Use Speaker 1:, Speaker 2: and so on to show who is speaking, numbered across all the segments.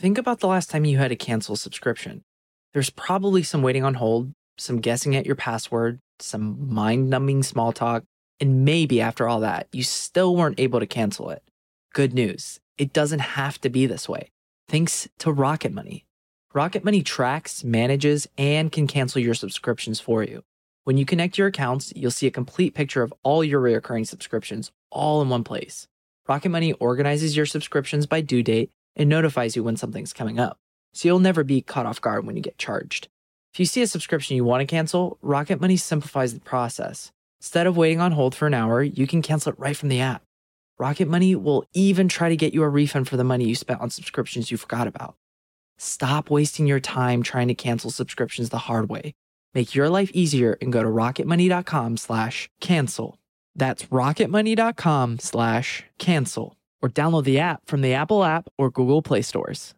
Speaker 1: Think about the last time you had to cancel a subscription. There's probably some waiting on hold, some guessing at your password, some mind-numbing small talk, and maybe after all that, you still weren't able to cancel it. Good news, it doesn't have to be this way. Thanks to Rocket Money. Rocket Money tracks, manages, and can cancel your subscriptions for you. When you connect your accounts, you'll see a complete picture of all your recurring subscriptions all in one place. Rocket Money organizes your subscriptions by due date and notifies you when something's coming up, so you'll never be caught off guard when you get charged. If you see a subscription you want to cancel, Rocket Money simplifies the process. Instead of waiting on hold for an hour, you can cancel it right from the app. Rocket Money will even try to get you a refund for the money you spent on subscriptions you forgot about. Stop wasting your time trying to cancel subscriptions the hard way. Make your life easier and go to rocketmoney.com/cancel. That's rocketmoney.com/cancel. Or download the app from the Apple app or Google Play stores.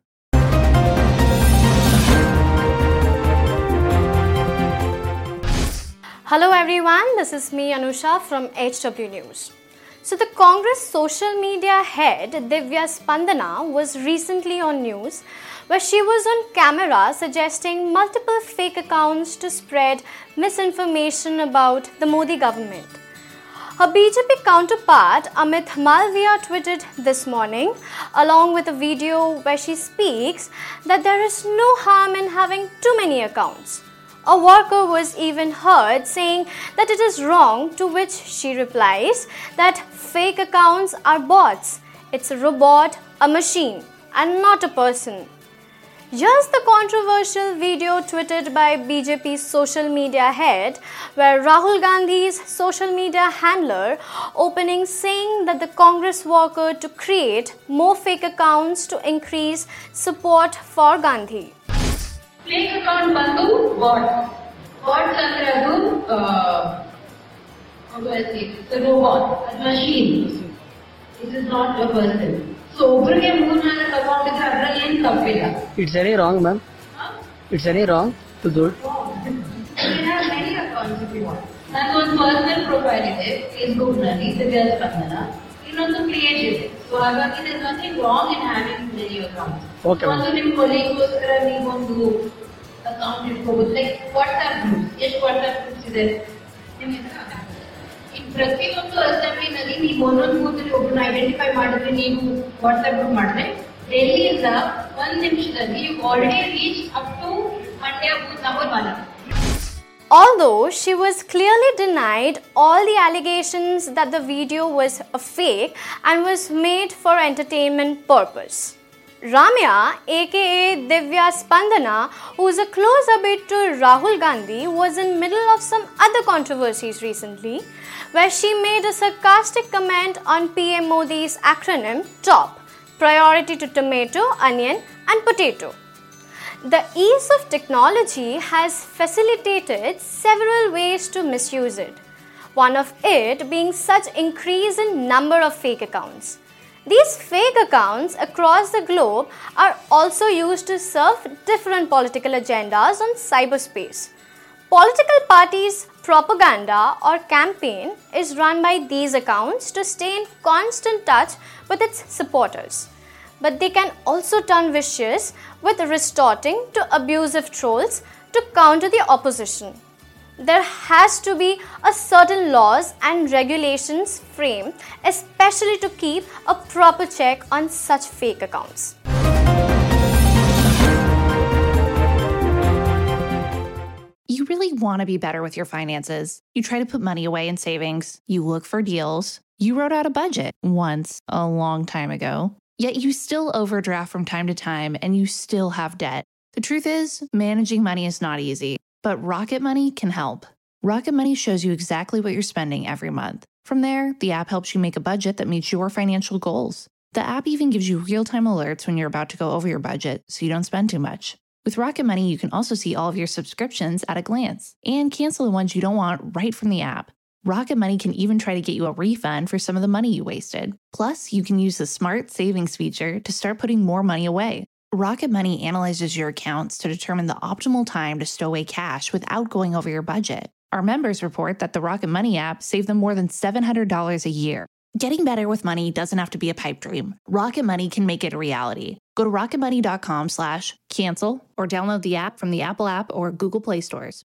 Speaker 2: Hello everyone, this is me Anusha from HW News. So the Congress social media head Divya Spandana was recently on news where she was on camera suggesting multiple fake accounts to spread misinformation about the Modi government. Her BJP counterpart Amit Malviya tweeted this morning, along with a video where she speaks that there is no harm in having too many accounts. A worker was even heard saying that it is wrong, to which she replies that fake accounts are bots. It's a robot, a machine, and not a person. Here's the controversial video tweeted by BJP's social media head, where Rahul Gandhi's social media handler opening saying that the Congress worker to create more fake accounts to increase support for Gandhi.
Speaker 3: Fake account bandu bot. Bots ಅಂದ್ರೆ ಅದು how do I say it? It's a robot, a machine. It is not a person. So ಒಬ್ಬರಿಗೆ 3-4 account ಇದ್ರೆ ಅದರಲ್ಲಿ ಏನು ತಪ್ಪಿಲ್ಲ.
Speaker 4: It's very wrong, ma'am. It's very wrong to do it.
Speaker 3: You have many accounts if you want. ನನ್ನ ಒಂದು personal profile ಇದೆ Facebook ನಲ್ಲಿ ದಿವ್ಯಾ ಸ್ಪಂದನ. ಇನ್ನೊಂದು ಪೇಜ್ ಇದೆ. ಸೊ ಹಾಗಾಗಿ there is nothing wrong in having many accounts.
Speaker 4: Okay, ma'am.
Speaker 3: ಒಂದು ನಿಮ್ಮ ಕೊಲೀಗೋಸ್ಕರ ನೀವೊಂದು ಅಕೌಂಟ್ ಇಟ್ಕೋಬಹುದು. ಲೈಕ್ ವಾಟ್ಸ್ಆಪ್ ಗ್ರೂಪ್ಸ್, ಎಷ್ಟು ವಾಟ್ಸ್ಆಪ್ ಗ್ರೂಪ್ಸ್ ಇದೆ ಇನ್ ಪ್ರತಿಯೊಂದು ಅಸೆಂಬ್ಲಿನಲ್ಲಿ ನೀವು ಒಂದೊಂದು ಬೂತಲ್ಲಿ ಒಬ್ಬರನ್ನ ಐಡೆಂಟಿಫೈ ಮಾಡಿದ್ರೆ, ನೀವು ವಾಟ್ಸ್ಆಪ್ ಗ್ರೂಪ್ ಮಾಡಿದ್ರೆ ಡೆಲ್ಲಿಯಿಂದ 1 ನಿಮಿಷದಲ್ಲಿ you already reach up to Mandya booth number 1.
Speaker 2: Although she was clearly denied all the allegations that the video was a fake and was made for entertainment purpose. Ramya, aka Divya Spandana, who is a close abid to Rahul Gandhi, was in middle of some other controversies recently, where she made a sarcastic comment on PM Modi's acronym TOP, priority to tomato, onion and potato. The ease of technology has facilitated several ways to misuse it, one of it being such increase in number of fake accounts. These fake accounts across the globe are also used to serve different political agendas on cyberspace. Political parties' propaganda or campaign is run by these accounts to stay in constant touch with its supporters. But they can also turn vicious with resorting to abusive trolls to counter the opposition. There has to be a certain laws and regulations frame, especially to keep a proper check on such fake accounts.
Speaker 5: You really want to be better with your finances. You try to put money away in savings. You look for deals. You wrote out a budget once a long time ago. Yet you still overdraft from time to time and you still have debt. The truth is, managing money is not easy, but Rocket Money can help. Rocket Money shows you exactly what you're spending every month. From there, the app helps you make a budget that meets your financial goals. The app even gives you real-time alerts when you're about to go over your budget so you don't spend too much. With Rocket Money, you can also see all of your subscriptions at a glance and cancel the ones you don't want right from the app. Rocket Money can even try to get you a refund for some of the money you wasted. Plus, you can use the smart savings feature to start putting more money away. Rocket Money analyzes your accounts to determine the optimal time to stow away cash without going over your budget. Our members report that the Rocket Money app saved them more than $700 a year. Getting better with money doesn't have to be a pipe dream. Rocket Money can make it a reality. Go to rocketmoney.com/cancel or download the app from the Apple app or Google Play stores.